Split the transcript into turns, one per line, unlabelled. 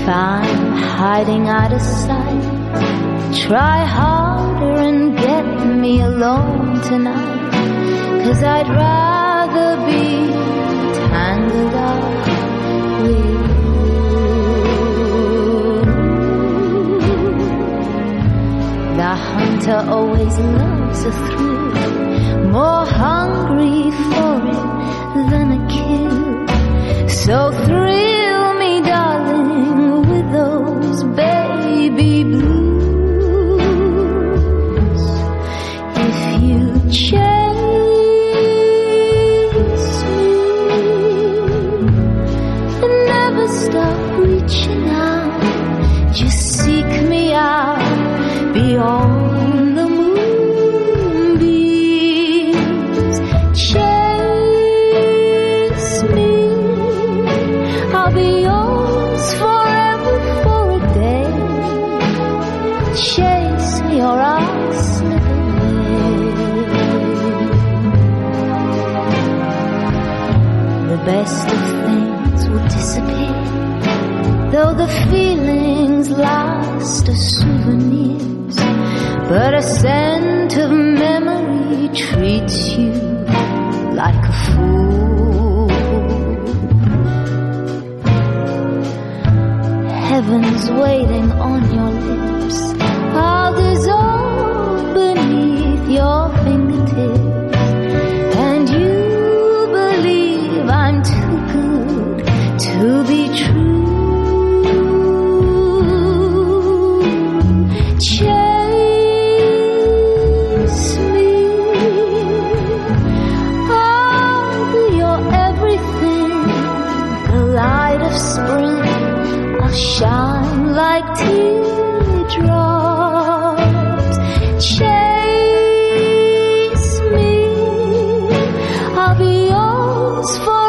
If I'm hiding out of sight, try harder and get me alone tonight, 'cause I'd rather be tangled up with you. The hunter always loves a thrill, more hungry for it than a kill. So thrill me, darling, with those baby blues. If you chase me and never stop reaching out, just seek me out beyond the moonbeams. Chase me, I'll be yours forever for a day. Chase me or I'll slip away. The best of things will disappear, though the feelings last as souvenirs. But a scent of memory treats you like a fool. Heaven's waiting on your lips, I'll dissolve beneath your fingertips, and you believe I'm too good to be true. Chase me, I'll be your everything, the light of spring, I'll shine like teardrops. Chase me, I'll be yours for